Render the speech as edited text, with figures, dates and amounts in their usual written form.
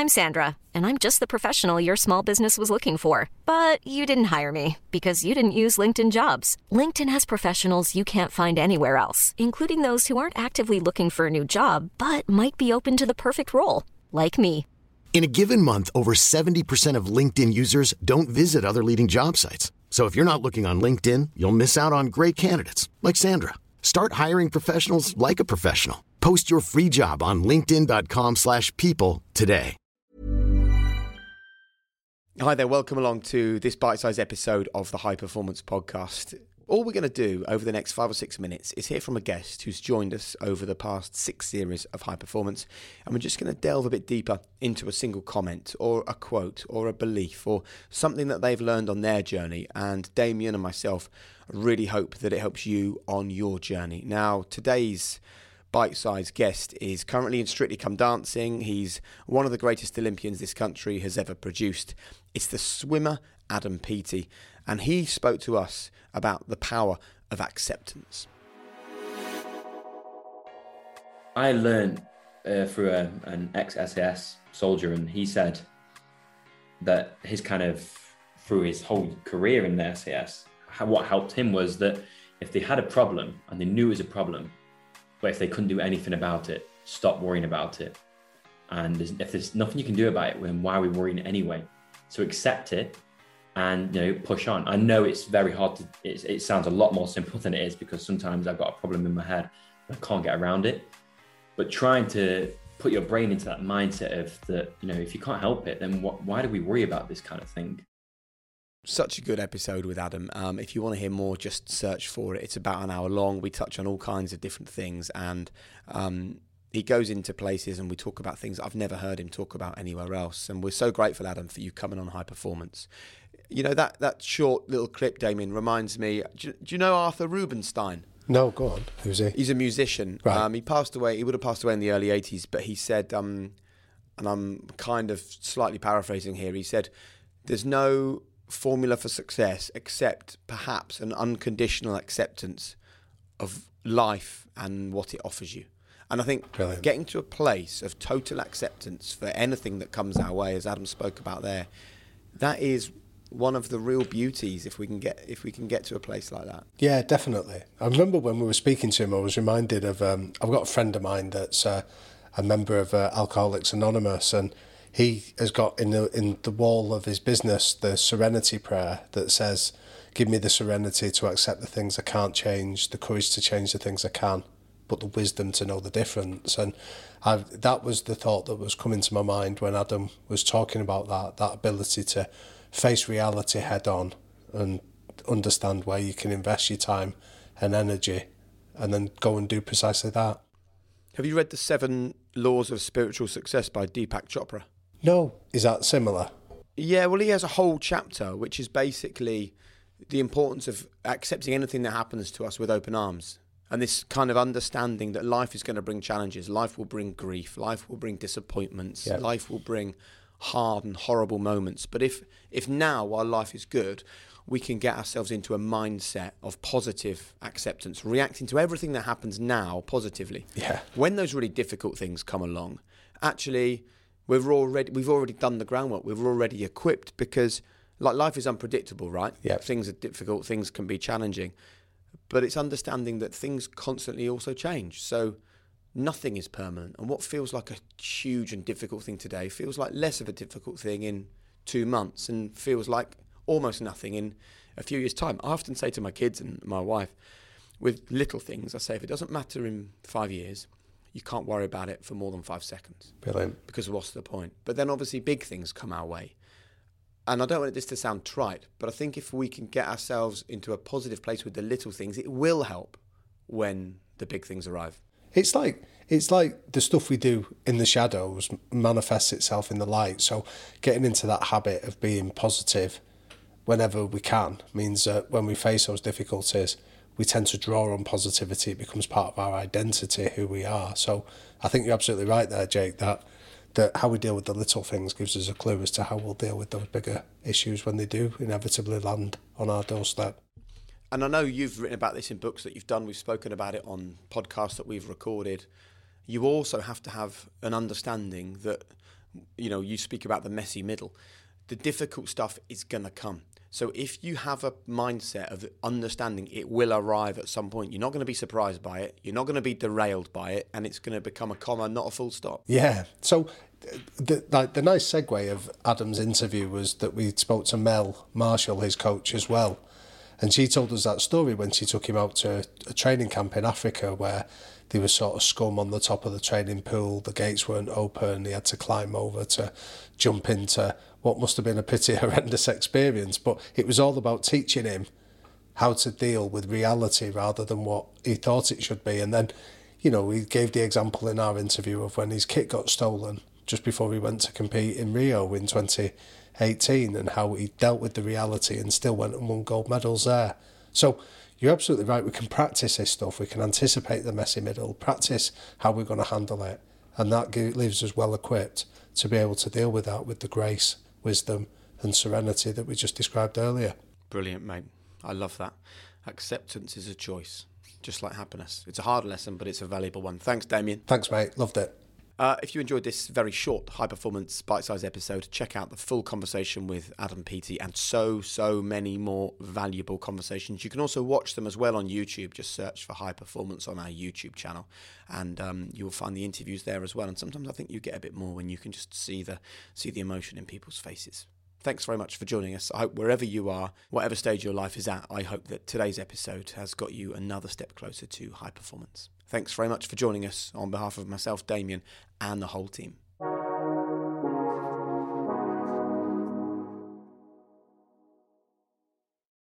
I'm Sandra, and I'm just the professional your small business was looking for. But you didn't hire me because you didn't use LinkedIn Jobs. LinkedIn has professionals you can't find anywhere else, including those who aren't actively looking for a new job, but might be open to the perfect role, like me. In a given month, over 70% of LinkedIn users don't visit other leading job sites. So if you're not looking on LinkedIn, you'll miss out on great candidates like Sandra. Start hiring professionals like a professional. Post your free job on linkedin.com/people today. Hi there, welcome along to this bite-sized episode of the High Performance Podcast. All we're going to do over the next 5 or 6 minutes is hear from a guest who's joined us over the past 6 series of High Performance, and we're just going to delve a bit deeper into a single comment or a quote or a belief or something that they've learned on their journey. And Damien and myself really hope that it helps you on your journey. Now, today's bite-sized guest is currently in Strictly Come Dancing. He's one of the greatest Olympians this country has ever produced. It's the swimmer Adam Peaty, and he spoke to us about the power of acceptance. I learned through an ex-SAS soldier, and he said that through his whole career in the SAS, what helped him was that if they had a problem and they knew it was a problem, but if they couldn't do anything about it, stop worrying about it. And if there's nothing you can do about it, then why are we worrying anyway? So accept it and push on. I know it's very hard to, it sounds a lot more simple than it is, because sometimes I've got a problem in my head and I can't get around it. But trying to put your brain into that mindset of that, if you can't help it, then why do we worry about this kind of thing? Such a good episode with Adam. If you want to hear more, just search for it. It's about an hour long. We touch on all kinds of different things, and he goes into places and we talk about things I've never heard him talk about anywhere else. And we're so grateful, Adam, for you coming on High Performance. That short little clip, Damien, reminds me, do you know Arthur Rubinstein? No, go on. Who's he? He's a musician. Right. He passed away. He would have passed away in the early 80s, but he said, and I'm kind of slightly paraphrasing here, he said, there's no formula for success except perhaps an unconditional acceptance of life and what it offers you. And I think Brilliant. Getting to a place of total acceptance for anything that comes our way, as Adam spoke about there, that is one of the real beauties if we can get to a place like that. Yeah, definitely. I remember when we were speaking to him, I was reminded of I've got a friend of mine that's a member of Alcoholics Anonymous, and he has got in the wall of his business the serenity prayer that says, give me the serenity to accept the things I can't change, the courage to change the things I can, but the wisdom to know the difference. And that was the thought that was coming to my mind when Adam was talking about that ability to face reality head on and understand where you can invest your time and energy and then go and do precisely that. Have you read The 7 Laws of Spiritual Success by Deepak Chopra? No. Is that similar? Yeah, well, he has a whole chapter which is basically the importance of accepting anything that happens to us with open arms. And this kind of understanding that life is going to bring challenges, life will bring grief, life will bring disappointments, Yep. Life will bring hard and horrible moments. But if now, while life is good, we can get ourselves into a mindset of positive acceptance, reacting to everything that happens now positively. Yeah. When those really difficult things come along, actually, we've already done the groundwork. We're already equipped, because life is unpredictable, right? Yeah. Things are difficult, things can be challenging. But it's understanding that things constantly also change. So nothing is permanent. And what feels like a huge and difficult thing today feels like less of a difficult thing in 2 months, and feels like almost nothing in a few years' time. I often say to my kids and my wife, with little things, I say, if it doesn't matter in 5 years, you can't worry about it for more than 5 seconds. Brilliant. Because what's the point? But then obviously big things come our way. And I don't want this to sound trite, but I think if we can get ourselves into a positive place with the little things, it will help when the big things arrive. It's like the stuff we do in the shadows manifests itself in the light. So getting into that habit of being positive whenever we can means that when we face those difficulties, we tend to draw on positivity. It becomes part of our identity, who we are. So I think you're absolutely right there, Jake, that how we deal with the little things gives us a clue as to how we'll deal with those bigger issues when they do inevitably land on our doorstep. And I know you've written about this in books that you've done. We've spoken about it on podcasts that we've recorded. You also have to have an understanding that you speak about the messy middle. The difficult stuff is going to come. So if you have a mindset of understanding it will arrive at some point, you're not going to be surprised by it, you're not going to be derailed by it, and it's going to become a comma, not a full stop. Yeah. So the nice segue of Adam's interview was that we spoke to Mel Marshall, his coach, as well. And she told us that story when she took him out to a training camp in Africa where there was sort of scum on the top of the training pool, the gates weren't open, he had to climb over to jump into what must have been a pretty horrendous experience. But it was all about teaching him how to deal with reality rather than what he thought it should be. And then, he gave the example in our interview of when his kit got stolen just before he went to compete in Rio in 2018 and how he dealt with the reality and still went and won gold medals there. So you're absolutely right. We can practice this stuff. We can anticipate the messy middle, practice how we're going to handle it. And that leaves us well equipped to be able to deal with that with the grace, wisdom and serenity that we just described earlier. Brilliant, mate. I love that. Acceptance is a choice, just like happiness. It's a hard lesson, but it's a valuable one. Thanks, Damien. Thanks, mate. Loved it. If you enjoyed this very short high-performance bite-sized episode, check out the full conversation with Adam Peaty and so many more valuable conversations. You can also watch them as well on YouTube. Just search for High Performance on our YouTube channel, and you'll find the interviews there as well. And sometimes I think you get a bit more when you can just see the emotion in people's faces. Thanks very much for joining us. I hope wherever you are, whatever stage your life is at, I hope that today's episode has got you another step closer to high performance. Thanks very much for joining us on behalf of myself, Damien, and the whole team.